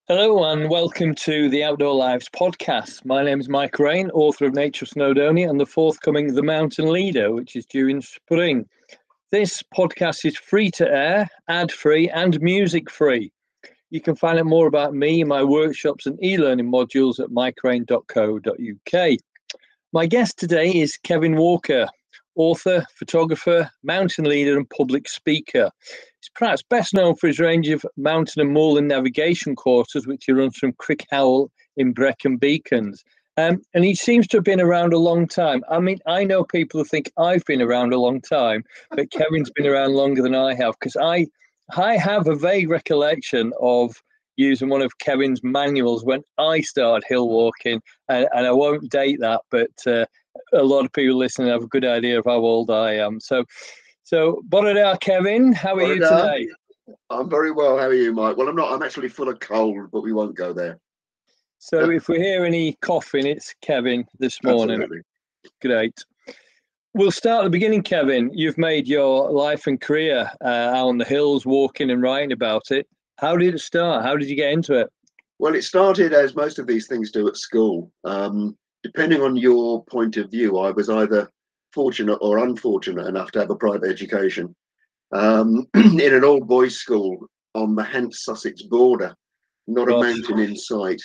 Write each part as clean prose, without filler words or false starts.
Hello and welcome to the Outdoor Lives podcast. My name is Mike Rain, author of Nature of Snowdonia and the forthcoming The Mountain Leader, which is due in spring. This podcast is free to air, ad-free and music-free. You can find out more about me, my workshops and e-learning modules at mikerain.co.uk. My guest today is Kevin Walker, author, photographer, mountain leader and public speaker. He's perhaps best known for his range of mountain and moorland navigation courses, which he runs from Crickhowell in Brecon Beacons. And he seems to have been around a long time. I mean, I know people who think I've been around a long time, but Kevin's been around longer than I have, because I have a vague recollection of using one of Kevin's manuals when I started hill walking, and I won't date that, but a lot of people listening have a good idea of how old I am. So bore da, Kevin. How are you today? I'm very well. How are you, Mike? Well, I'm not. I'm actually full of cold, but we won't go there. So if we hear any coughing, it's Kevin this morning. Absolutely. Great. We'll start at the beginning, Kevin. You've made your life and career out on the hills, walking and writing about it. How did it start? How did you get into it? Well, it started as most of these things do at school. Depending on your point of view, I was either fortunate or unfortunate enough to have a private education in an old boys' school on the Hants Sussex border, not a mountain in sight.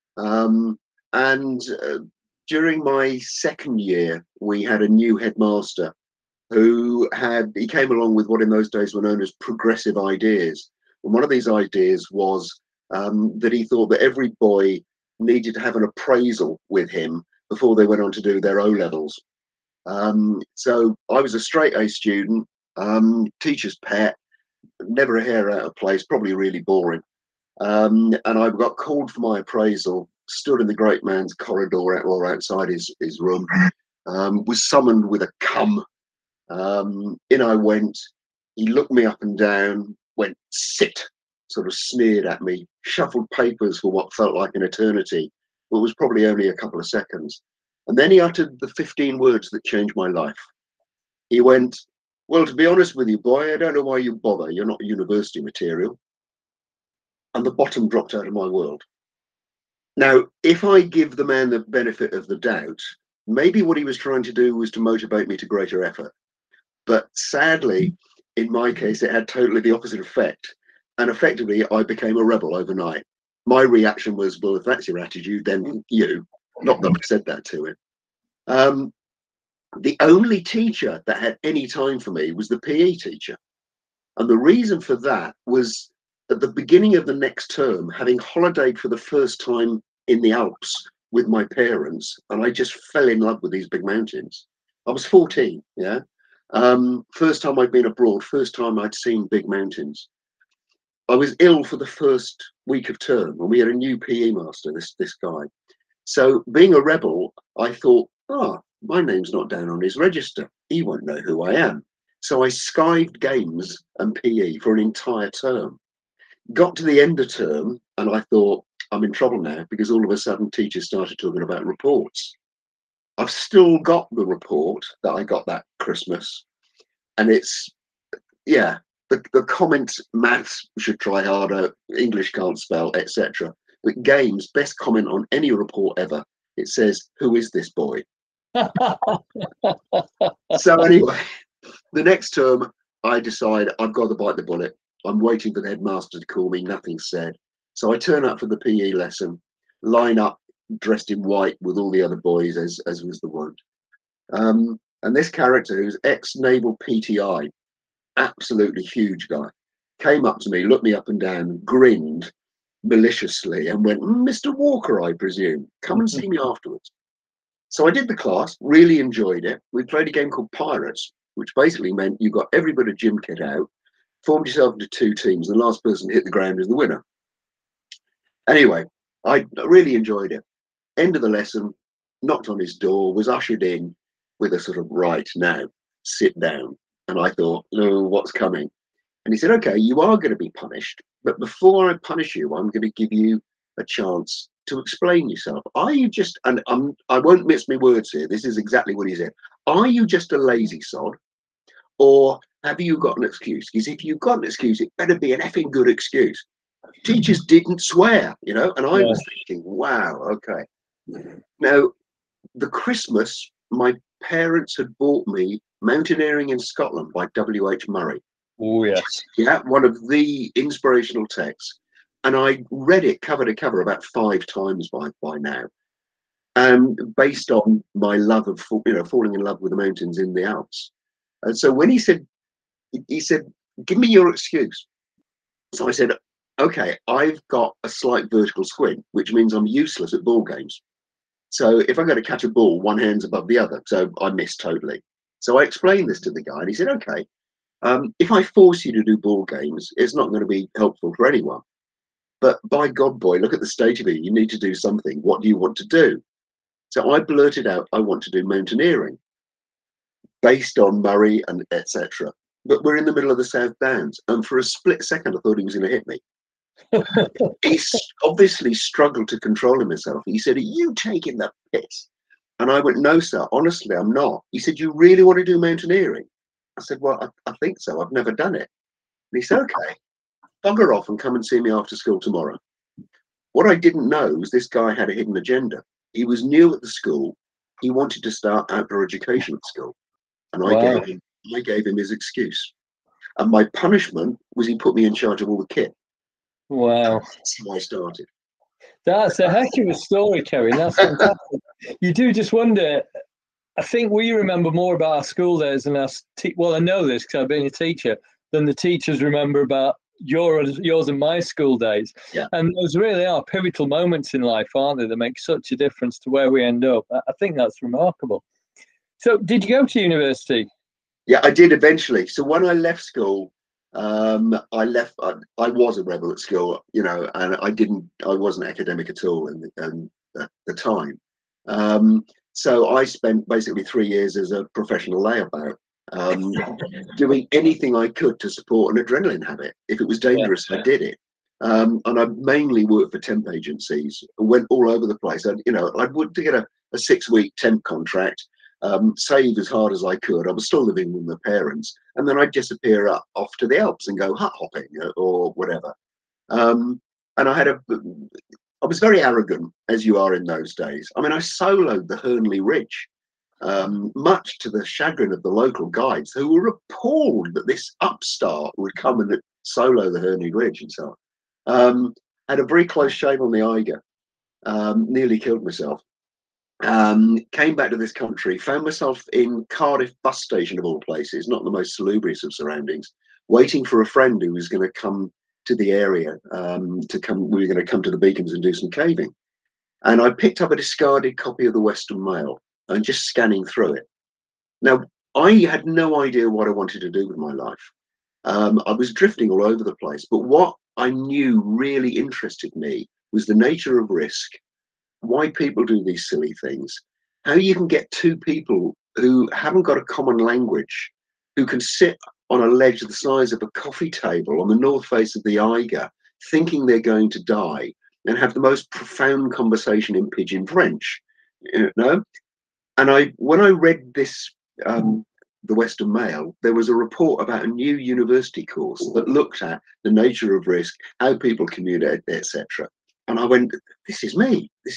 During my second year, we had a new headmaster he came along with what in those days were known as progressive ideas. And one of these ideas was that he thought that every boy needed to have an appraisal with him before they went on to do their O-levels. So I was a straight A student, teacher's pet, never a hair out of place, probably really boring. And I got called for my appraisal, stood in the great man's corridor or outside his room, was summoned with a come. In I went. He looked me up and down, went, "Sit," sort of sneered at me, shuffled papers for what felt like an eternity, but was probably only a couple of seconds. And then he uttered the 15 words that changed my life. He went, "Well, to be honest with you, boy, I don't know why you bother. You're not university material." And the bottom dropped out of my world. Now, if I give the man the benefit of the doubt, maybe what he was trying to do was to motivate me to greater effort. But sadly, in my case, it had totally the opposite effect. And effectively, I became a rebel overnight. My reaction was, well, if that's your attitude, then you. Not that I said that to him. The only teacher that had any time for me was the PE teacher. And the reason for that was at the beginning of the next term, having holidayed for the first time in the Alps with my parents, and I just fell in love with these big mountains. I was 14, yeah. First time I'd been abroad, first time I'd seen big mountains. I was ill for the first week of term, and we had a new PE master, this guy. So being a rebel, I thought, my name's not down on his register. He won't know who I am. So I skived games and PE for an entire term. Got to the end of term, and I thought, I'm in trouble now, because all of a sudden teachers started talking about reports. I've still got the report that I got that Christmas, and it's, yeah, the comments, maths should try harder, English can't spell, etc. But games, best comment on any report ever. It says, "Who is this boy?" So anyway, the next term, I decide I've got to bite the bullet. I'm waiting for the headmaster to call me, nothing's said. So I turn up for the PE lesson, line up dressed in white with all the other boys, as was the wont. And this character, who's ex-naval PTI, absolutely huge guy, came up to me, looked me up and down, grinned maliciously and went, "Mr. Walker, I presume, come and see me afterwards." So I did the class, really enjoyed it. We played a game called Pirates, which basically meant you got every bit of gym kit out, formed yourself into two teams, and the last person to hit the ground is the winner. Anyway, I really enjoyed it. End of the lesson, knocked on his door, was ushered in with a sort of, "Right, now, sit down." And I thought, "Oh, what's coming?" And he said, "Okay, you are going to be punished, but before I punish you, I'm going to give you a chance to explain yourself. Are you just," and I won't miss my words here, this is exactly what he said, "are you just a lazy sod, or have you got an excuse? Because if you've got an excuse, it better be an effing good excuse." teachers didn't swear, you know, and I Yeah. was thinking, wow, okay. Now, the Christmas, my parents had bought me Mountaineering in Scotland by W.H. Murray. Oh, yes. Yeah, one of the inspirational texts. And I read it cover to cover about 5 times by now. Based on my love of, you know, falling in love with the mountains in the Alps. And so when he said, give me your excuse. So I said, okay, I've got a slight vertical squint, which means I'm useless at ball games. So if I go to catch a ball, one hand's above the other. So I miss totally. So I explained this to the guy and he said, okay, if I force you to do ball games, it's not going to be helpful for anyone. But by God, boy, look at the state of it. You need to do something. What do you want to do? So I blurted out, I want to do mountaineering based on Murray and etc. But we're in the middle of the South Downs. And for a split second, I thought he was going to hit me. He obviously struggled to control himself. He said, are you taking the piss? And I went, no, sir, honestly, I'm not. He said, you really want to do mountaineering? I said, well, I think so. I've never done it. And he said, okay, bugger off and come and see me after school tomorrow. What I didn't know was this guy had a hidden agenda. He was new at the school. He wanted to start outdoor education at school. And Wow. I gave him his excuse. And my punishment was he put me in charge of all the kit. Wow. That's how I started. That's a heck of a story, Kevin. That's fantastic. You do just wonder. I think we remember more about our school days than us. Well, I know this because I've been a teacher, than the teachers remember about yours and my school days. Yeah. And those really are pivotal moments in life, aren't they? That make such a difference to where we end up. I think that's remarkable. So, did you go to university? Yeah, I did eventually. So when I left school, I left. I was a rebel at school, you know, and I wasn't academic at all at the time. So I spent basically 3 years as a professional layabout, doing anything I could to support an adrenaline habit. If it was dangerous, I did it. And I mainly worked for temp agencies, went all over the place. And, you know, I would to get a 6-week temp contract, save as hard as I could. I was still living with my parents. And then I'd disappear off to the Alps and go hut hopping or whatever. And I was very arrogant, as you are in those days. I mean, I soloed the Hernley Ridge, much to the chagrin of the local guides, who were appalled that this upstart would come and solo the Hernley Ridge and so on. Had a very close shave on the Eiger, nearly killed myself. Came back to this country, found myself in Cardiff bus station of all places, not the most salubrious of surroundings, waiting for a friend who was going to come to the area. We were going to come to the Beacons and do some caving. And I picked up a discarded copy of the Western Mail and just scanning through it. Now, I had no idea what I wanted to do with my life. I was drifting all over the place, but what I knew really interested me was the nature of risk, why people do these silly things, how you can get two people who haven't got a common language, who can sit on a ledge the size of a coffee table on the north face of the Eiger, thinking they're going to die, and have the most profound conversation in Pidgin French, you know? And when I read this, the Western Mail, there was a report about a new university course that looked at the nature of risk, how people communicate, etc. And I went, this is me. This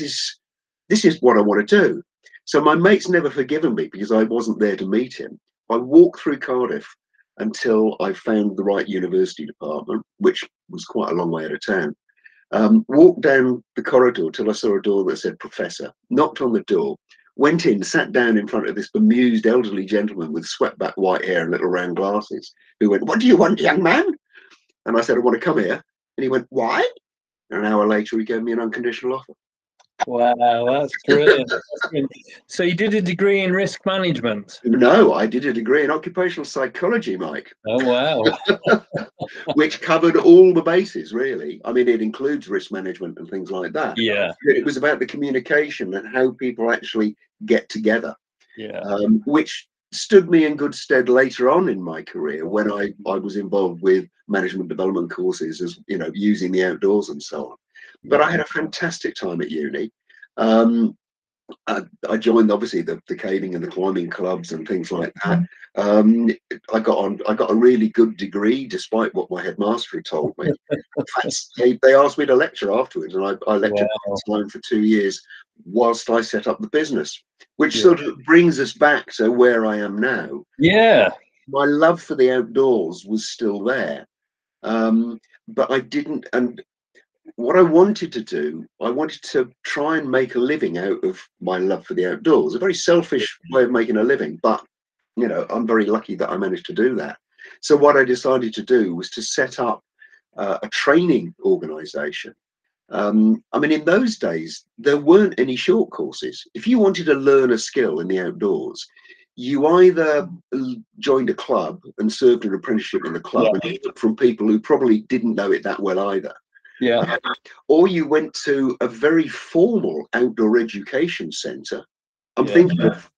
is what I want to do. So my mate's never forgiven me because I wasn't there to meet him. I walked through Cardiff until I found the right university department, which was quite a long way out of town. Walked down the corridor till I saw a door that said professor, knocked on the door, went in, sat down in front of this bemused elderly gentleman with swept back white hair and little round glasses, who went, what do you want, young man? And I said, I want to come here. And he went, why? And an hour later, he gave me an unconditional offer. Wow, that's brilliant. So you did a degree in risk management? No, I did a degree in occupational psychology, Mike. Oh, wow. Which covered all the bases, really. I mean, it includes risk management and things like that. Yeah. It was about the communication and how people actually get together. Yeah. Which stood me in good stead later on in my career when I was involved with management development courses, as you know, using the outdoors and so on. But I had a fantastic time at uni. I joined obviously the caving and the climbing clubs and things like that. Um, I got a really good degree, despite what my headmaster had told me. In fact, they asked me to lecture afterwards, and I lectured part-time for 2 years whilst I set up the business, which sort of brings us back to where I am now. Yeah. My love for the outdoors was still there, but I didn't. And what I wanted to do, I wanted to try and make a living out of my love for the outdoors. A very selfish way of making a living, but you know, I'm very lucky that I managed to do that. So what I decided to do was to set up a training organization. I mean, in those days, there weren't any short courses. If you wanted to learn a skill in the outdoors, you either joined a club and served an apprenticeship in the club and from people who probably didn't know it that well either. Yeah. Or you went to a very formal outdoor education centre. I'm thinking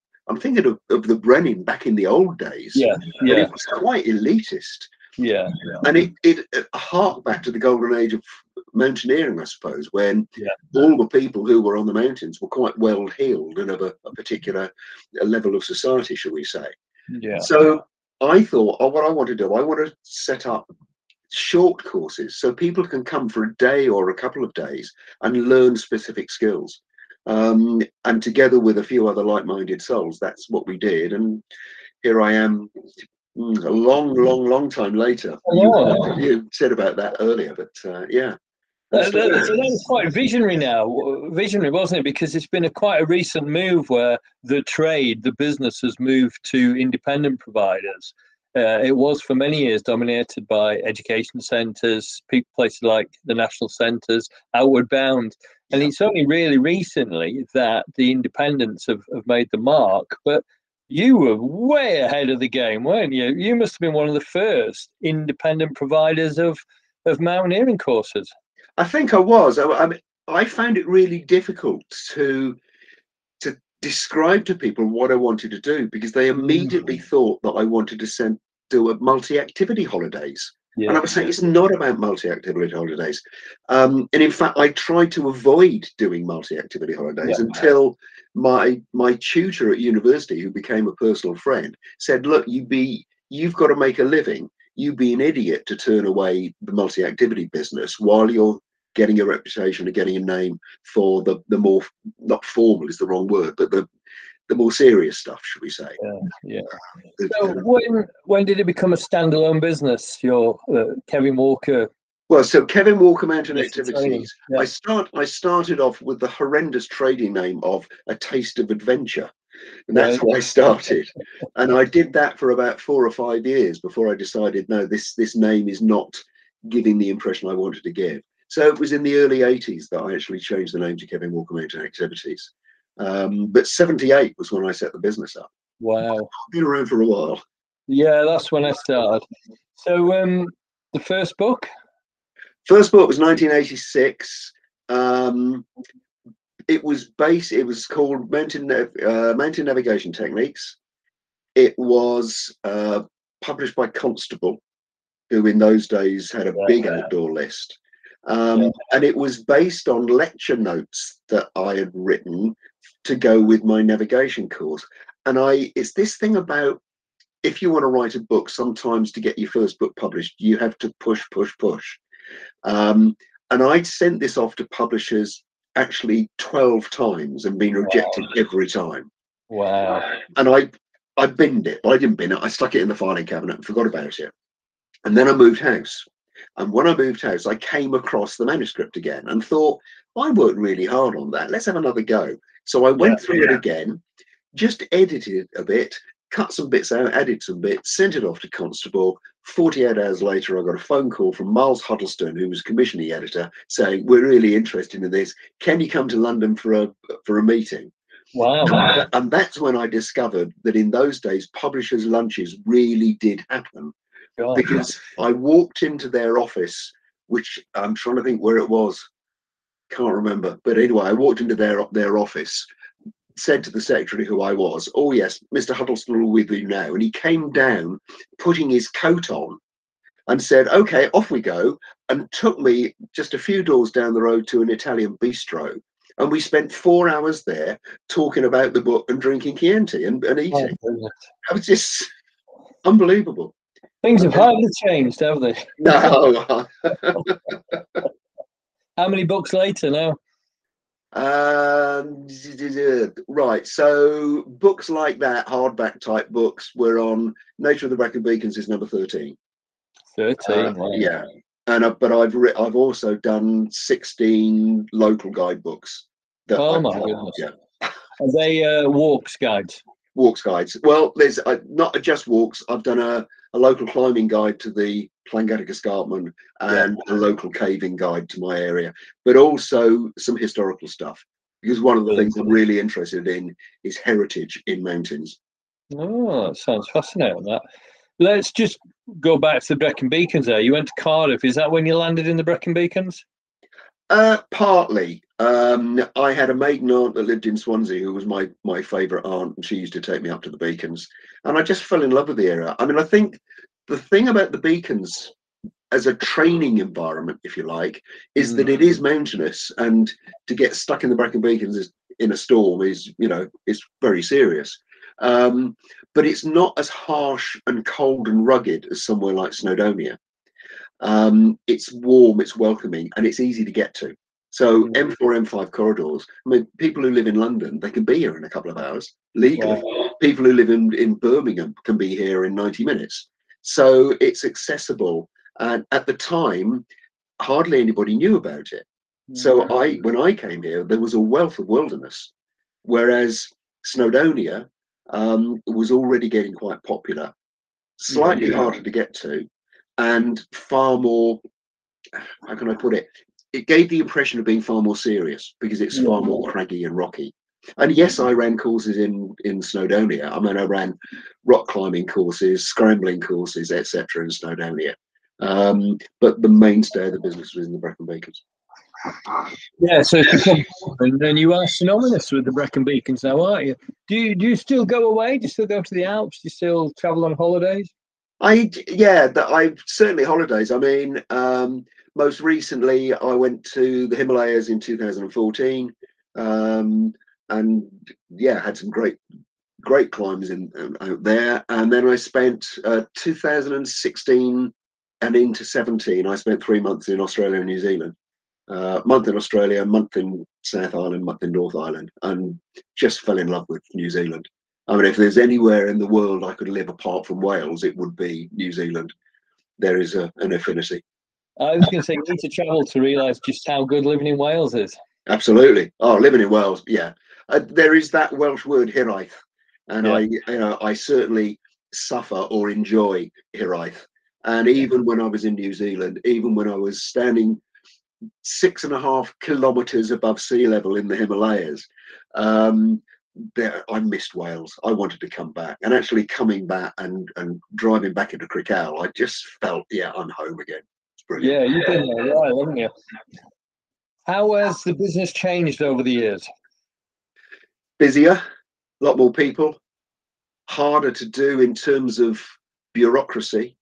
of the Brennan back in the old days. Yeah. And it was quite elitist. Yeah. And it harked back to the golden age of mountaineering, I suppose, when all the people who were on the mountains were quite well heeled and of a particular level of society, shall we say. Yeah. So I thought, what I want to do, I want to set up short courses so people can come for a day or a couple of days and learn specific skills. And together with a few other like-minded souls, that's what we did. And here I am a long time later. You said about that earlier, but yeah. So that's quite visionary now. Visionary, wasn't it? Because it's been quite a recent move where the trade, the business has moved to independent providers. It was for many years dominated by education centres, places like the national centres, Outward Bound. And it's only really recently that the independents have made the mark. But you were way ahead of the game, weren't you? You must have been one of the first independent providers of mountaineering courses. I think I was. I mean, I found it really difficult to describe to people what I wanted to do because they immediately thought that I wanted to do a multi-activity holidays. And I was saying it's not about multi-activity holidays. And in fact, I tried to avoid doing multi-activity holidays until my tutor at university, who became a personal friend, said, "Look, you've got to make a living. You'd be an idiot to turn away the multi-activity business while you're getting a reputation and getting a name for the more, not formal is the wrong word, but the more serious stuff, should we say?" So when did it become a standalone business? Your Kevin Walker. Well, so Kevin Walker Mountain Activities. I started off with the horrendous trading name of A Taste of Adventure. And that's how I started. And I did that for about 4 or 5 years before I decided, no, this name is not giving the impression I wanted to give. So it was in the early 80s that I actually changed the name to Kevin Walker Mountain Activities. But 78 was when I set the business up. Wow. I've been around for a while. Yeah, that's when I started. So the first book? First book was 1986. It was called Mountain Navigation Techniques. It was published by Constable, who in those days had a big outdoor list. And it was based on lecture notes that I had written to go with my navigation course. And it's this thing about, if you want to write a book, sometimes to get your first book published, you have to push. And I'd sent this off to publishers actually 12 times and been rejected every time. Wow. And I binned it. Well, I didn't bin it. I stuck it in the filing cabinet and forgot about it. And then I moved house. And when I moved house, I came across the manuscript again and thought, I worked really hard on that. Let's have another go. So I went through it again, just edited it a bit, cut some bits out, added some bits, sent it off to Constable. 48 hours later, I got a phone call from Miles Huddleston, who was commissioning editor, saying, "We're really interested in this. Can you come to London for a meeting?" Wow. And that's when I discovered that in those days, publishers' lunches really did happen. Because I walked into their office, which I'm trying to think where it was. Can't remember. But anyway, I walked into their office, said to the secretary who I was, "Oh yes, Mr. Huddleston will be with you now." And he came down, putting his coat on, and said, "Okay, off we go," and took me just a few doors down the road to an Italian bistro and we spent 4 hours there talking about the book and drinking Chianti and Oh, eating. goodness. That was just unbelievable. Things have hardly changed, have they? No. How many books later now? Right. So books like that, hardback type books, were on Nature of the Brecon Beacons is number 13. 13. Wow. Yeah. And but I've also done 16 local guidebooks. Oh my goodness. Yeah. Are they walks guides? Walks guides. Well, there's not just walks. I've done a local climbing guide to the Llangarrig Escarpment and a local caving guide to my area, but also some historical stuff, because one of the things I'm really interested in is heritage in mountains. Oh, that sounds fascinating. That. Let's just go back to the Brecon Beacons there. You went to Cardiff. Is that when you landed in the Brecon Beacons? Partly. I had a maiden aunt that lived in Swansea who was my favourite aunt, and she used to take me up to the Beacons, and I just fell in love with the area. I mean, I think the thing about the Beacons as a training environment, if you like, is that it is mountainous, and to get stuck in the Brecon Beacons in a storm is, it's very serious. But it's not as harsh and cold and rugged as somewhere like Snowdonia. It's warm, it's welcoming, and it's easy to get to. So M4, M5 corridors. I mean, people who live in London, they can be here in a couple of hours legally. Wow. People who live in Birmingham can be here in 90 minutes. So it's accessible. And at the time, hardly anybody knew about it. So when I came here, there was a wealth of wilderness, whereas Snowdonia was already getting quite popular, slightly harder to get to, and far more, how can I put it? It gave the impression of being far more serious because it's far more craggy and rocky. And yes, I ran courses in Snowdonia. I mean, I ran rock climbing courses, scrambling courses, etc. in Snowdonia. But the mainstay of the business was in the Brecon Beacons. Yeah, so and then you are synonymous with the Brecon Beacons now, aren't you? Do you still go away? Do you still go to the Alps? Do you still travel on holidays? I certainly holidays. I mean, most recently I went to the Himalayas in 2014, and had some great climbs out there. And then I spent 2016 and into 17. I spent 3 months in Australia and New Zealand. Month in Australia, month in South Island, month in North Island, and just fell in love with New Zealand. I mean, if there's anywhere in the world I could live apart from Wales, it would be New Zealand. There is an affinity. I was going to say, you need to travel to realise just how good living in Wales is. Absolutely. Oh, living in Wales, yeah. There is that Welsh word hiraeth, and I certainly suffer or enjoy hiraeth. And even when I was in New Zealand, even when I was standing 6.5 kilometers above sea level in the Himalayas, I missed Wales. I wanted to come back, and actually coming back and driving back into Crickhowell, I just felt, I'm home again. It's brilliant. Yeah, you've been there a while, haven't you? How has the business changed over the years? Busier, a lot more people, harder to do in terms of bureaucracy.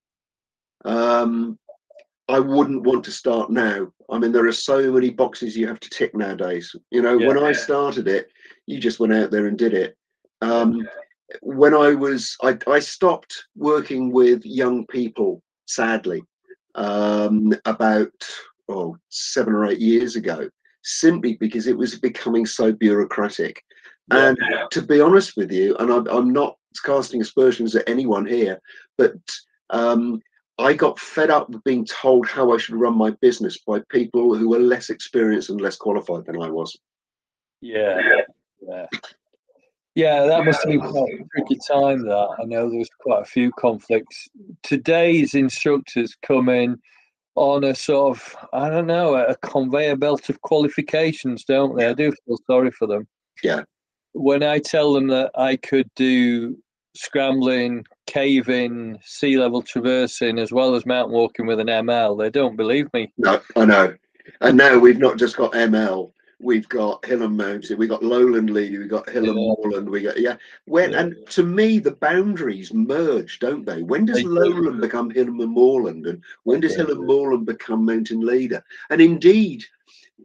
I wouldn't want to start now. I mean, there are so many boxes you have to tick nowadays. When I started it, you just went out there and did it. When I stopped working with young people, sadly, about 7 or 8 years ago, simply because it was becoming so bureaucratic. And to be honest with you, and I'm not casting aspersions at anyone here, but I got fed up with being told how I should run my business by people who were less experienced and less qualified than I was. Yeah, that must have been quite a tricky time, that. I know there was quite a few conflicts. Today's instructors come in on a sort of, I don't know, a conveyor belt of qualifications, don't they? I do feel sorry for them. Yeah. When I tell them that I could do scrambling, caving, sea level traversing, as well as mountain walking with an ML, they don't believe me. No, I know. And now we've not just got ML, we've got Hill and Mountain, we've got Lowland Lead, we've got Hill and Moorland, we got and to me the boundaries merge, don't they? When does Lowland become Hill and Moorland, and when does Hill and Moorland become Mountain Leader? And indeed,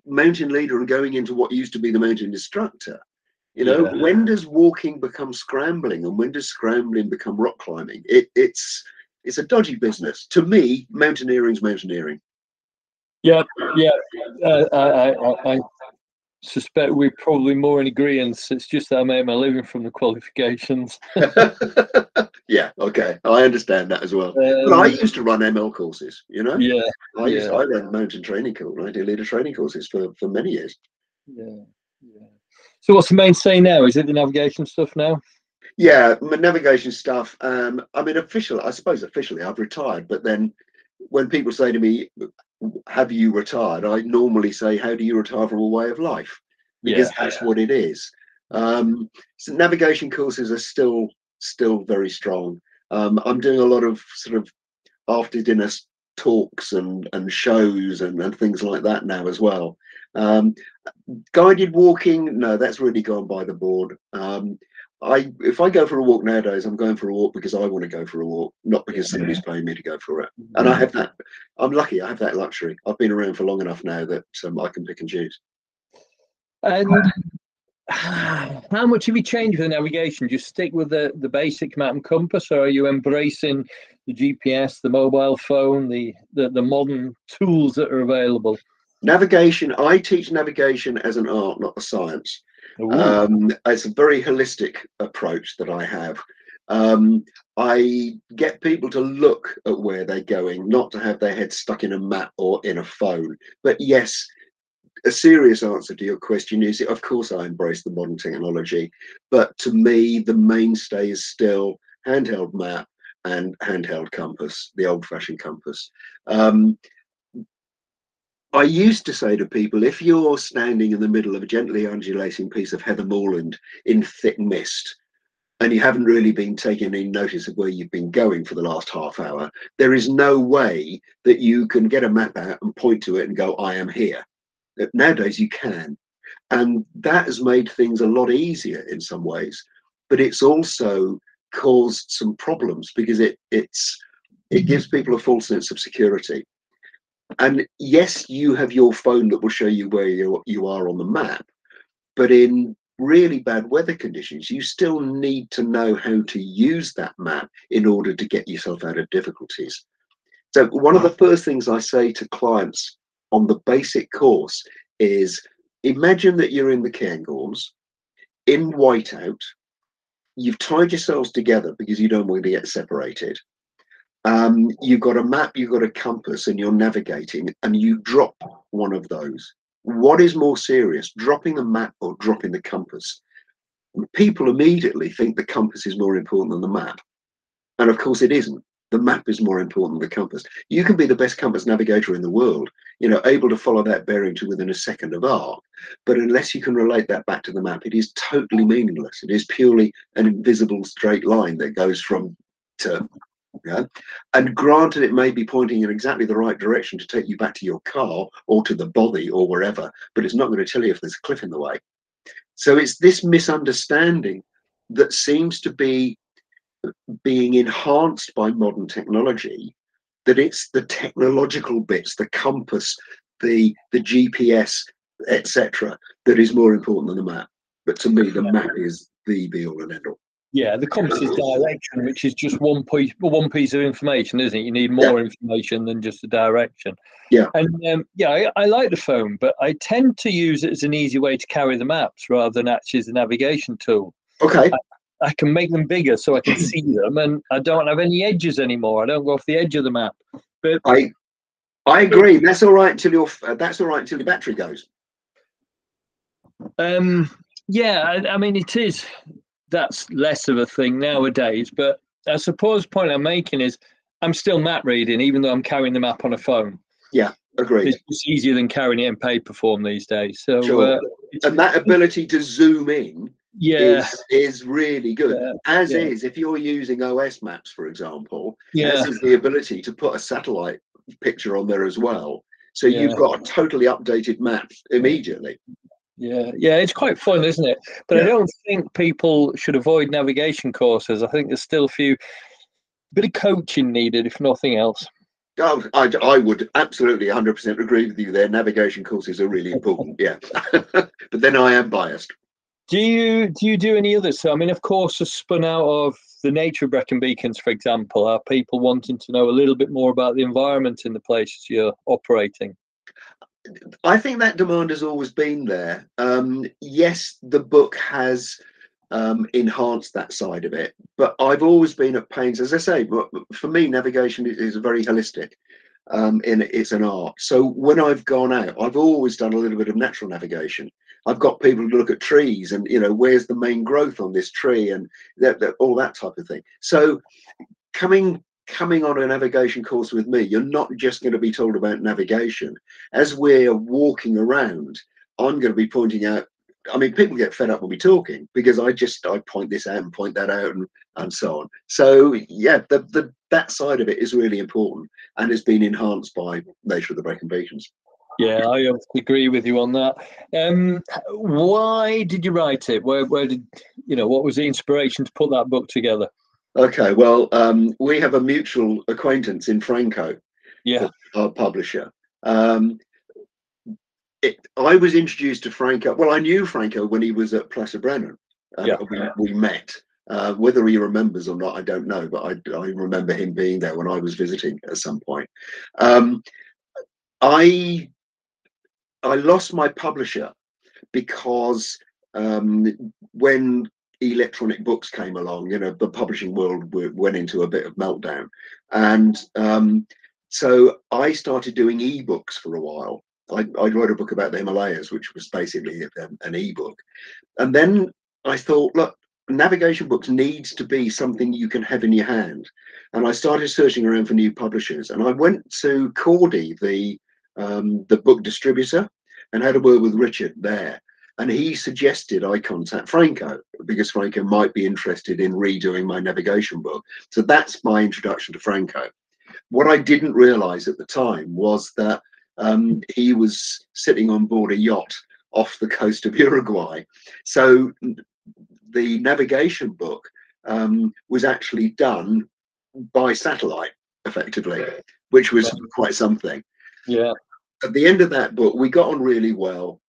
mountain leader and going into what used to be the mountain instructor, you know, when does walking become scrambling, and when does scrambling become rock climbing? It's a dodgy business. To me, mountaineering's mountaineering. Yeah, yeah. I suspect we're probably more in agreement. It's just that I make my living from the qualifications. Yeah, okay, I understand that as well. But I used to run ML courses, you know. Yeah, I ran mountain training courses. I did leader training courses for many years. Yeah, yeah. So what's the mainstay now? Is it the navigation stuff now? Yeah, my navigation stuff. I mean, I suppose officially I've retired, but then when people say to me, have you retired? I normally say, how do you retire from a way of life? Because that's what it is. So navigation courses are still very strong. I'm doing a lot of sort of after dinner talks and shows and things like that now as well. Guided walking, no, that's really gone by the board. If I go for a walk nowadays, I'm going for a walk because I want to go for a walk, not because somebody's paying me to go for it. And I have that. I'm lucky. I have that luxury. I've been around for long enough now that I can pick and choose. And how much have you changed with the navigation? Do you stick with the basic map and compass, or are you embracing the GPS, the mobile phone, the modern tools that are available? Navigation. I teach navigation as an art, not a science. It's a very holistic approach that I have. I get people to look at where they're going, not to have their head stuck in a map or in a phone. But yes, a serious answer to your question is, of course, I embrace the modern technology. But to me, the mainstay is still handheld map and handheld compass, the old-fashioned compass. I used to say to people, if you're standing in the middle of a gently undulating piece of heather moorland in thick mist, and you haven't really been taking any notice of where you've been going for the last half hour, there is no way that you can get a map out and point to it and go, I am here. Nowadays you can. And that has made things a lot easier in some ways, but it's also caused some problems because it gives people a false sense of security. And yes, you have your phone that will show you where you are on the map, but in really bad weather conditions, you still need to know how to use that map in order to get yourself out of difficulties. So one of the first things I say to clients on the basic course is, imagine that you're in the Cairngorms, in whiteout, you've tied yourselves together because you don't want to get separated. You've got a map, you've got a compass, and you're navigating, and you drop one of those. What is more serious, dropping the map or dropping the compass? People immediately think the compass is more important than the map. And of course it isn't. The map is more important than the compass. You can be the best compass navigator in the world, able to follow that bearing to within a second of arc. But unless you can relate that back to the map, it is totally meaningless. It is purely an invisible straight line that goes from to. Yeah. And granted, it may be pointing in exactly the right direction to take you back to your car or to the bothy or wherever, but it's not going to tell you if there's a cliff in the way. So it's this misunderstanding that seems to be being enhanced by modern technology, that it's the technological bits, the compass, the GPS, etc., that is more important than the map. But to me, the map is the be all and end all. Yeah, the compass is direction, which is just one piece of information, isn't it? You need more information than just the direction. Yeah. And I like the phone, but I tend to use it as an easy way to carry the maps rather than actually as a navigation tool. Okay. I can make them bigger so I can see them, and I don't have any edges anymore. I don't go off the edge of the map. But I agree. That's all right until your battery goes. Yeah, I mean it is. That's less of a thing nowadays, but I suppose the point I'm making is I'm still map reading, even though I'm carrying the map on a phone. Yeah, agreed. It's easier than carrying it in paper form these days. So, sure. And that ability to zoom in is really good. Is if you're using OS maps, for example, as is the ability to put a satellite picture on there as well. So you've got a totally updated map immediately. Yeah, it's quite fun, isn't it? But I don't think people should avoid navigation courses. I think there's still a bit of coaching needed, if nothing else. Oh, I would absolutely 100% agree with you there. Navigation courses are really important, yeah. But then I am biased. Do you do any others? So, I mean, of course, spun out of the nature of Brecon Beacons, for example, are people wanting to know a little bit more about the environment in the places you're operating? I think that demand has always been there. Yes, the book has enhanced that side of it, but I've always been at pains, as I say, for me, navigation is very holistic. It's an art. So when I've gone out, I've always done a little bit of natural navigation. I've got people to look at trees and, where's the main growth on this tree and all that type of thing. So coming on a navigation course with me, you're not just going to be told about navigation. As we're walking around, I'm going to be pointing out. I mean, people get fed up when we're talking because I point this out and point that out and so on. So yeah, that side of it is really important and has been enhanced by Nature of the Brecon Beacons. Yeah, I agree with you on that. Why did you write it? Where did what was the inspiration to put that book together? Okay, well, we have a mutual acquaintance in Franco, Yeah, our publisher. I was introduced to Franco. Well, I knew Franco when he was at Plaza Brennan, and yeah. we met. Whether he remembers or not, I don't know, but I remember him being there when I was visiting at some point. I lost my publisher because when electronic books came along, the publishing world went into a bit of meltdown, and so I started doing ebooks for a while. I wrote a book about the Himalayas, which was basically an ebook, and then I thought, look, navigation books needs to be something you can have in your hand, and I started searching around for new publishers, and I went to Cordy, the book distributor, and had a word with Richard there. And he suggested I contact Franco because Franco might be interested in redoing my navigation book. So that's my introduction to Franco. What I didn't realize at the time was that he was sitting on board a yacht off the coast of Uruguay. So the navigation book was actually done by satellite, effectively, which was quite something. Yeah. At the end of that book, we got on really well.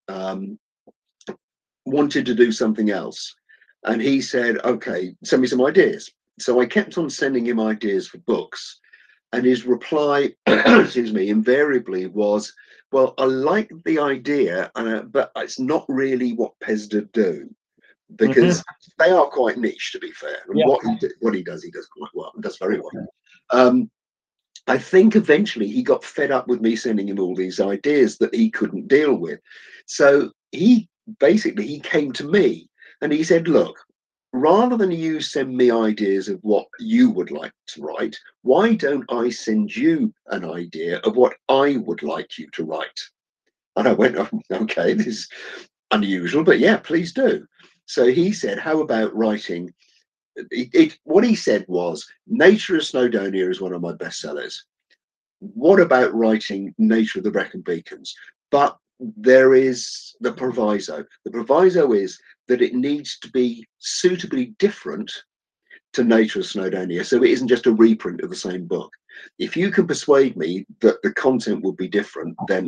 Wanted to do something else, and he said, "Okay, send me some ideas." So I kept on sending him ideas for books, and his reply, excuse me, invariably was, "Well, I like the idea, but it's not really what PESDA do, because they are quite niche, to be fair. And Yeah. what he does quite well, does very well." I think eventually he got fed up with me sending him all these ideas that he couldn't deal with. So he came to me and he said, look, rather than you send me ideas of what you would like to write, why don't I send you an idea of what I would like you to write? And I went, oh, okay, this is unusual, but yeah, please do. So he said, how about writing? What he said was, Nature of Snowdonia is one of my bestsellers. What about writing Nature of the Brecon Beacons? But there is the proviso. The proviso is that it needs to be suitably different to Nature of Snowdonia, so it isn't just a reprint of the same book. If you can persuade me that the content will be different, then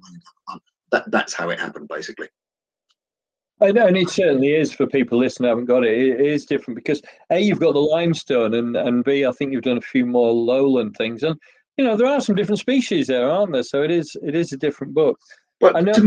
that's how it happened, basically. I know, and it certainly is for people listening who haven't got it. It is different because A, you've got the limestone, and B, I think you've done a few more lowland things, and there are some different species there, aren't there? So it is a different book. But to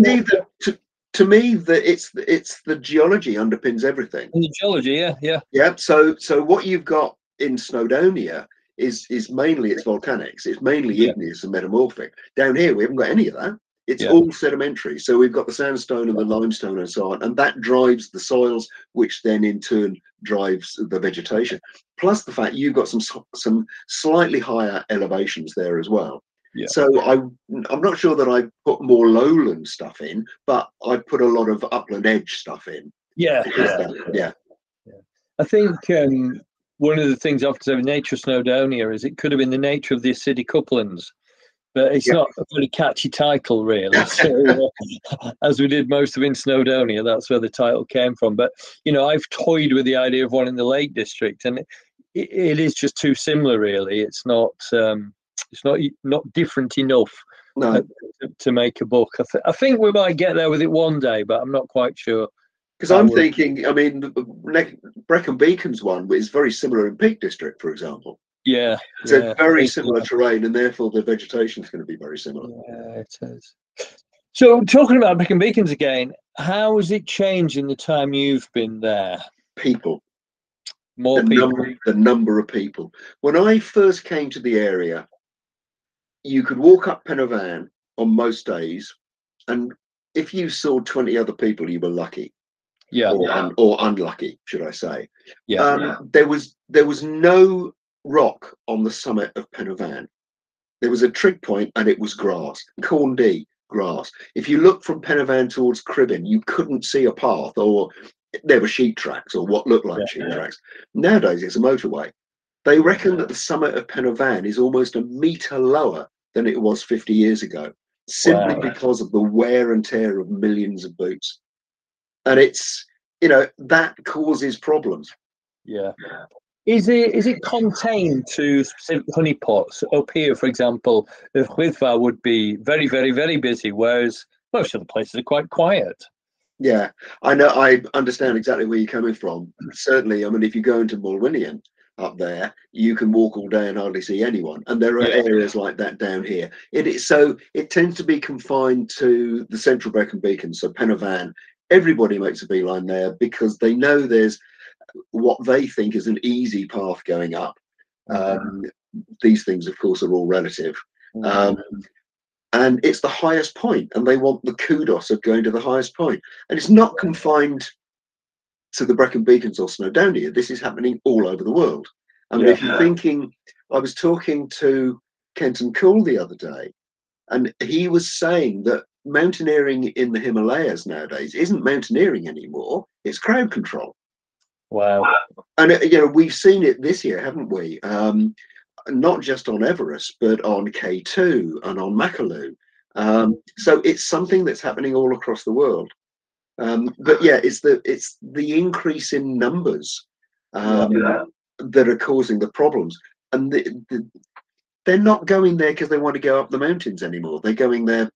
me, it's the geology underpins everything. The geology, yeah. So what you've got in Snowdonia is mainly it's volcanics. It's mainly igneous and metamorphic. Down here, we haven't got any of that. It's all sedimentary. So we've got the sandstone and the limestone and so on, and that drives the soils, which then in turn drives the vegetation. Plus the fact you've got some slightly higher elevations there as well. Yeah. So I'm not sure that I put more lowland stuff in, but I put a lot of upland edge stuff in. Yeah. I think one of the things I have to say with Nature of Snowdonia is it could have been the nature of the acidic uplands. But it's not a very catchy title, really. So, as we did most of in Snowdonia, that's where the title came from. But, I've toyed with the idea of one in the Lake District, and it is just too similar, really. It's not not different enough No, to make a book. I think we might get there with it one day, but I'm not quite sure. because I'm thinking, I mean, Brecon Beacon's one is very similar in Peak District, for example. Yeah, It's a very similar terrain, and therefore the vegetation is going to be very similar. Yeah, it is. So, talking about Brecon Beacons again, how has it changed in the time you've been there? People. More people. The number of people. When I first came to the area, you could walk up Pen y Fan on most days, and if you saw 20 other people, you were lucky. Yeah. Or unlucky, should I say. Yeah. There was no rock on the summit of Pen y Fan. There was a trig point and it was grass, Corndee grass. If you looked from Pen y Fan towards Cribben, you couldn't see a path, or there were sheep tracks or what looked like sheep tracks. Nowadays, it's a motorway. They reckon that the summit of Pen y Fan is almost a metre lower than it was 50 years ago, simply because of the wear and tear of millions of boots. And it's, that causes problems. Yeah. Is it contained to specific honeypots? Up here, for example, the Chwyddfa would be very, very, very busy, whereas most of the places are quite quiet. Yeah, I know. I understand exactly where you're coming from. Certainly, I mean, if you go into Mulwinian up there, you can walk all day and hardly see anyone. And there are areas like that down here. It tends to be confined to the central Brecon Beacon, so Pen y Fan. Everybody makes a beeline there because they know there's what they think is an easy path going up. These things, of course, are all relative. And it's the highest point, and they want the kudos of going to the highest point. And it's not confined to the Brecon Beacons or Snowdonia. This is happening all over the world. I mean, if you're thinking, I was talking to Kenton Cool the other day, and he was saying that mountaineering in the Himalayas nowadays isn't mountaineering anymore, it's crowd control. Wow. And, we've seen it this year, haven't we? Not just on Everest, but on K2 and on Makalu. So it's something that's happening all across the world. But yeah, it's the increase in numbers that are causing the problems. And they're not going there because they want to go up the mountains anymore. They're going there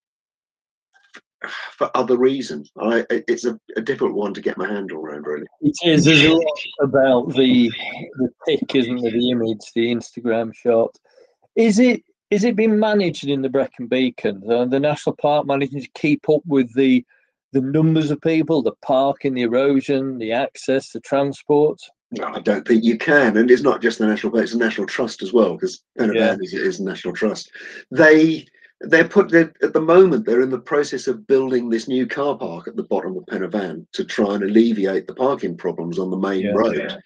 for other reasons. It's a difficult one to get my handle around, really. It is. There's a lot about the pic, isn't there? The image, the Instagram shot. Is it being managed in the Brecon Beacons? The national park managing to keep up with the numbers of people, the parking, the erosion, the access, the transport? No, I don't think you can, and it's not just the national park; it's the National Trust as well, because Pen y Fan is the National Trust. They're at the moment. They're in the process of building this new car park at the bottom of Pen y Fan to try and alleviate the parking problems on the main road.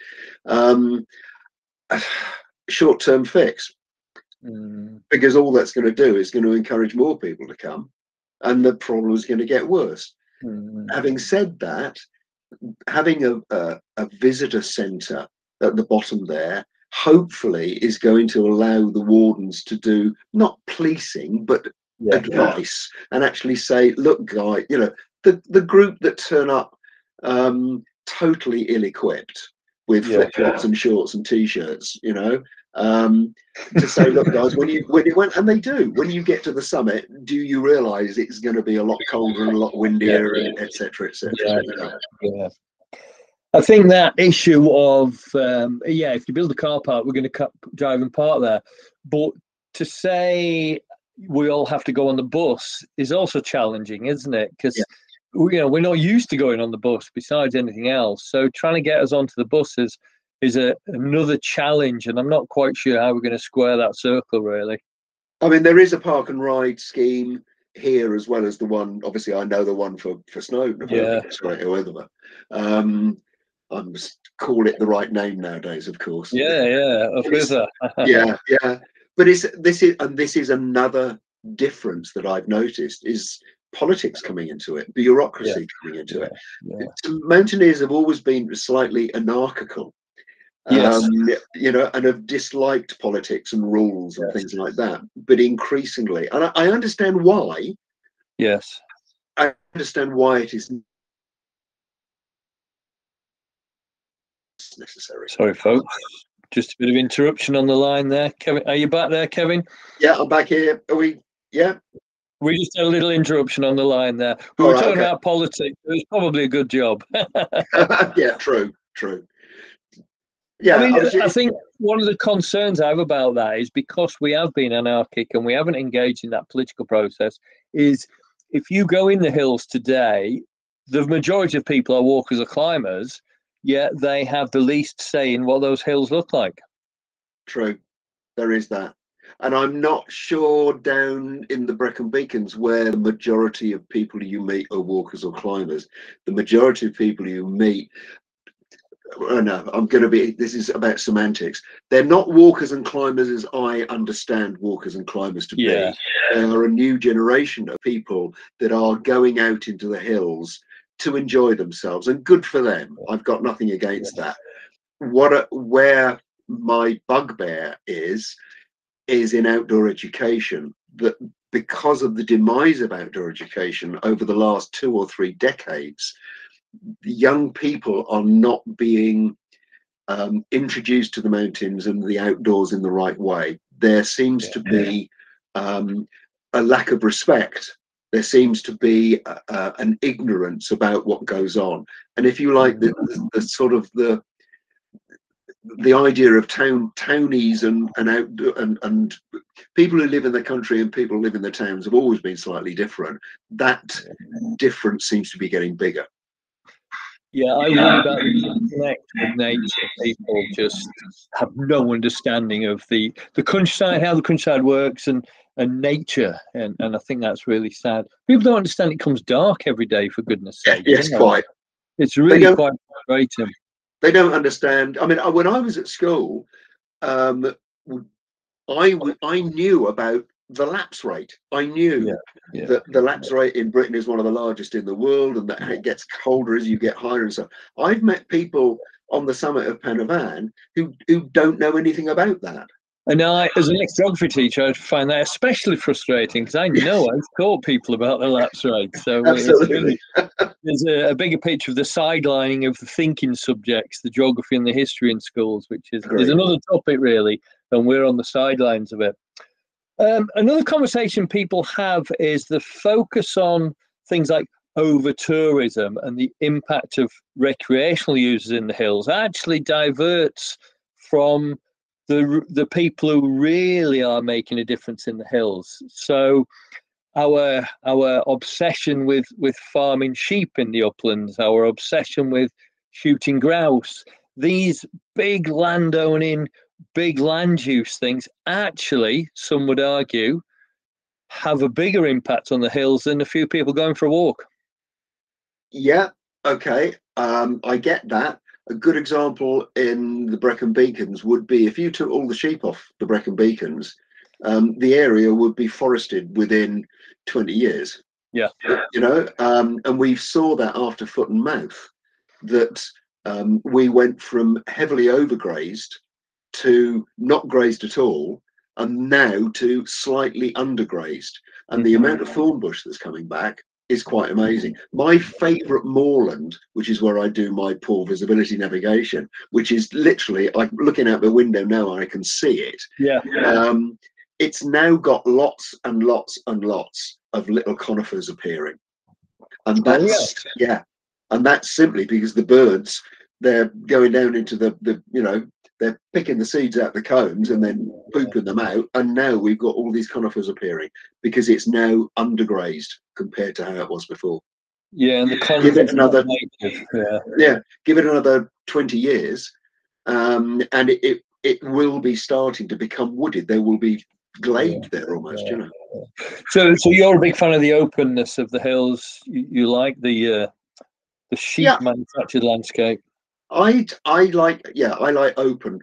Short-term fix, because all that's going to do is going to encourage more people to come, and the problem is going to get worse. Having said that, having a visitor centre at the bottom there hopefully is going to allow the wardens to do not policing but advice and actually say, look, guy, the group that turn up totally ill-equipped with flip-flops and shorts and t-shirts, to say, look, guys, when you went, and they do, when you get to the summit, do you realize it's going to be a lot colder and a lot windier, and etc. Yeah. I think that issue of if you build a car park, we're going to drive and park there, but to say we all have to go on the bus is also challenging, isn't it? Because we're not used to going on the bus besides anything else, so trying to get us onto the buses is another challenge, and I'm not quite sure how we're going to square that circle, really. I mean, there is a park and ride scheme here as well as the one, obviously I know the one for Snowdon, I must call it the right name nowadays, of course. But this is another difference that I've noticed is politics coming into it, bureaucracy coming into it. Mountaineers have always been slightly anarchical, and have disliked politics and rules and things like that, but increasingly, and I understand why. I understand why it is necessary. Sorry, folks. just a bit of interruption on the line there. Kevin, are you back there, Kevin? Yeah, I'm back here. Are we? Yeah. We just had a little interruption on the line there. We were talking about politics. It was probably a good job. Yeah, true. Yeah, I mean, I think one of the concerns I have about that is because we have been anarchic and we haven't engaged in that political process, is if you go in the hills today, the majority of people are walkers or climbers, yet they have the least say in what those hills look like. True. There is that. And I'm not sure down in the Brecon Beacons where the majority of people you meet are walkers or climbers. The majority of people you meet, oh no, this is about semantics. They're not walkers and climbers as I understand walkers and climbers to be. They are a new generation of people that are going out into the hills to enjoy themselves, and good for them. I've got nothing against that. Where my bugbear is in outdoor education, that because of the demise of outdoor education over the last 2 or 3 decades, young people are not being introduced to the mountains and the outdoors in the right way. There seems to be a lack of respect. There seems to be an ignorance about what goes on. And if you like, the sort of the idea of townies and people who live in the country and people who live in the towns have always been slightly different. That difference seems to be getting bigger. Yeah, I worry about the disconnect with nature. People just have no understanding of the countryside, how the countryside works, and nature, and I think that's really sad. People don't understand it comes dark every day, for goodness sake. Yes, quite. It's really quite frustrating. They don't understand. I mean, when I was at school, I knew about the lapse rate. I knew that the lapse rate in Britain is one of the largest in the world, and that it gets colder as you get higher and stuff. I've met people on the summit of Pen y Fan who don't know anything about that. And I, as an ex-geography teacher, I find that especially frustrating because I know I've taught people about the lapse rate. So absolutely, there's a bigger picture of the sidelining of the thinking subjects, the geography and the history in schools, which is another topic really, and we're on the sidelines of it. Another conversation people have is the focus on things like over-tourism and the impact of recreational users in the hills actually diverts from the people who really are making a difference in the hills. So our obsession with farming sheep in the uplands, our obsession with shooting grouse, these big landowning, big land use things actually, some would argue, have a bigger impact on the hills than a few people going for a walk. Yeah, okay, I get that. A good example in the Brecon Beacons would be if you took all the sheep off the Brecon Beacons, the area would be forested within 20 years. Yeah. You know, and we saw that after Foot and Mouth, that we went from heavily overgrazed to not grazed at all, and now to slightly undergrazed. And the amount of thorn bush that's coming back is quite amazing. My favourite moorland, which is where I do my poor visibility navigation, which is literally, I'm looking out the window now and I can see it. Yeah. It's now got lots and lots and lots of little conifers appearing. And that's, and that's simply because the birds, they're going down into the you know, they're picking the seeds out the cones and then pooping them out. And now we've got all these conifers appearing because it's now undergrazed compared to how it was before. Yeah, and the give it another give it another 20 years, and it will be starting to become wooded. There will be glade there almost, you know. So you're a big fan of the openness of the hills. You like the sheep manufactured landscape. I like open.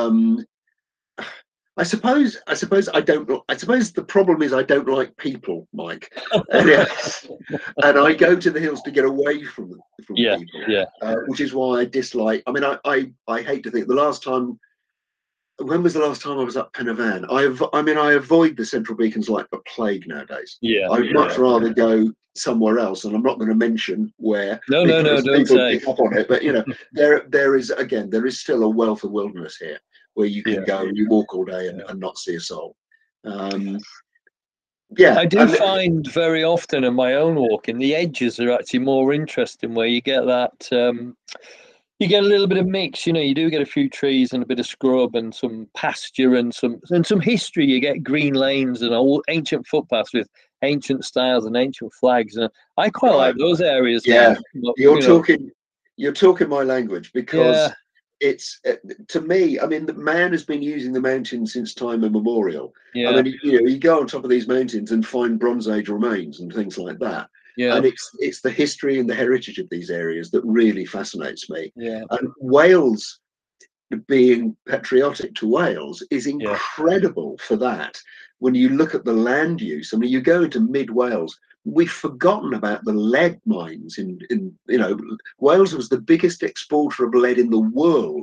I suppose the problem is I don't like people, Mike. And I go to the hills to get away from people. Which is why I dislike. I mean, I hate to think the last time. When was the last time I was up Pen y Fan? I avoid the Central Beacons like the plague nowadays. I'd much rather go somewhere else, and I'm not going to mention where. No, don't say. Pick up on it, but you know, there is still a wealth of wilderness here, where you can Yeah. go and you walk all day and Yeah. not see a soul. I do find very often in my own walking, the edges are actually more interesting, where you get that you get a little bit of mix. You know, you do get a few trees and a bit of scrub and some pasture and some history. You get green lanes and old ancient footpaths with ancient styles and ancient flags. And I quite like those areas now. You're talking my language, because yeah. it's to me, I mean, the man has been using the mountain since time immemorial. Yeah. I mean, you go on top of these mountains and find Bronze Age remains and things like that. Yeah. And it's the history and the heritage of these areas that really fascinates me. Yeah. And Wales, being patriotic to Wales, is incredible for that. When you look at the land use, I mean, you go into mid Wales, we've forgotten about the lead mines in Wales was the biggest exporter of lead in the world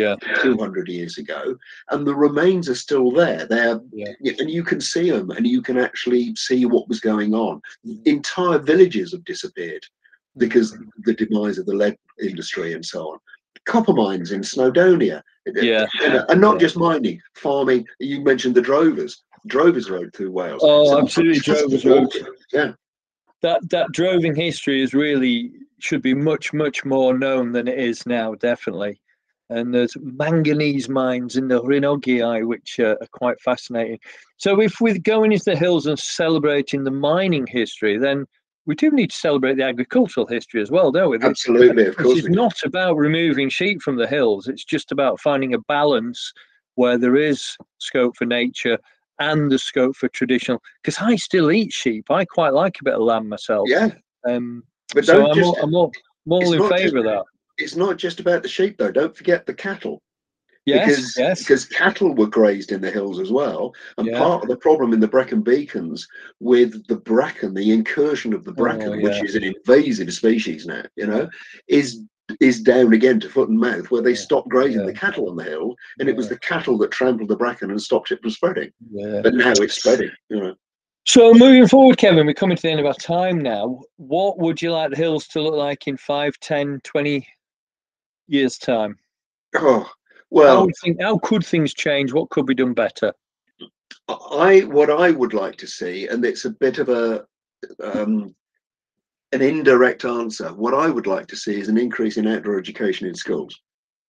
200 years ago, and the remains are still there. And you can see them, and you can actually see what was going on. Entire villages have disappeared because the demise of the lead industry and so on. Copper mines in Snowdonia, and not just mining, farming. You mentioned the Drovers Road through Wales. Oh, absolutely, Drovers Road. Yeah. That droving history should be much more known than it is now, definitely. And there's manganese mines in the Rhinogi, which are quite fascinating. So if we're going into the hills and celebrating the mining history, then we do need to celebrate the agricultural history as well, don't we? Absolutely, of course. It's not about removing sheep from the hills. It's just about finding a balance where there is scope for nature and the scope for traditional. Because I still eat sheep. I quite like a bit of lamb myself. Yeah. But so I'm more in favour of that. It's not just about the sheep, though. Don't forget the cattle. Yes, because cattle were grazed in the hills as well. And part of the problem in the Brecon Beacons with the bracken, the incursion of the bracken, which is an invasive species now, is down again to foot and mouth, where they stopped grazing the cattle on the hill, and it was the cattle that trampled the bracken and stopped it from spreading. But now it's spreading, So moving forward, Kevin, we're coming to the end of our time now. What would you like the hills to look like in 5, 10, 20 years' time? Oh, well, how could things change? What could be done better? What I would like to see, and it's a bit of an indirect answer. What I would like to see is an increase in outdoor education in schools,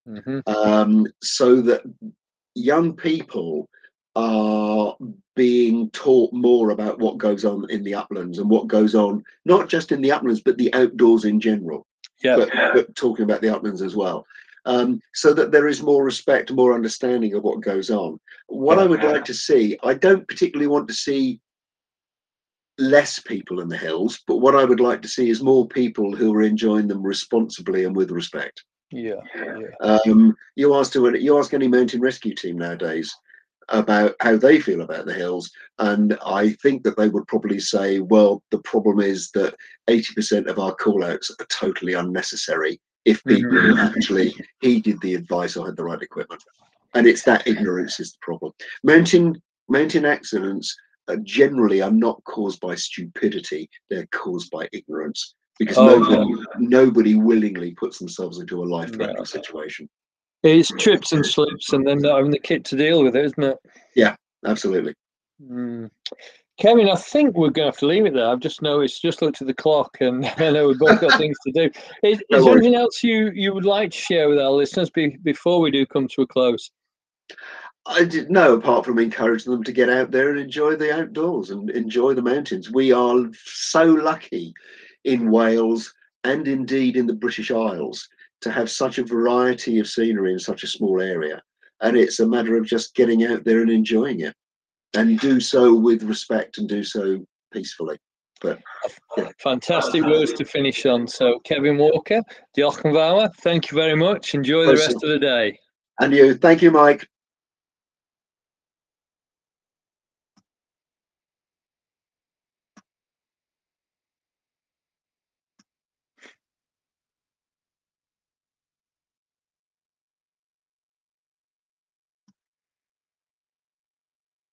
so that young people are being taught more about what goes on in the uplands and what goes on not just in the uplands but the outdoors in general. But talking about the uplands as well. So that there is more respect, more understanding of what goes on. What I would like to see, I don't particularly want to see less people in the hills, but what I would like to see is more people who are enjoying them responsibly and with respect. You ask any mountain rescue team nowadays about how they feel about the hills, and I think that they would probably say, well, the problem is that 80% of our call-outs are totally unnecessary if people actually heeded the advice or had the right equipment. And it's that ignorance is the problem. Mountain accidents generally are not caused by stupidity, they're caused by ignorance, because nobody willingly puts themselves into a life-threatening situation. It's trips and slips and then not having the kit to deal with it, isn't it? Yeah, absolutely. Kevin, I think we're going to have to leave it there. I've just noticed, just looked at the clock, and I know we've both got things to do. Is there anything else you would like to share with our listeners before we do come to a close? I didn't know, apart from encouraging them to get out there and enjoy the outdoors and enjoy the mountains. We are so lucky in Wales and indeed in the British Isles to have such a variety of scenery in such a small area. And it's a matter of just getting out there and enjoying it, and do so with respect and do so peacefully. But fantastic words to finish on. So Kevin Walker, diolch yn fawr. Thank you very much. Enjoy the rest of the day. And you. Thank you, Mike.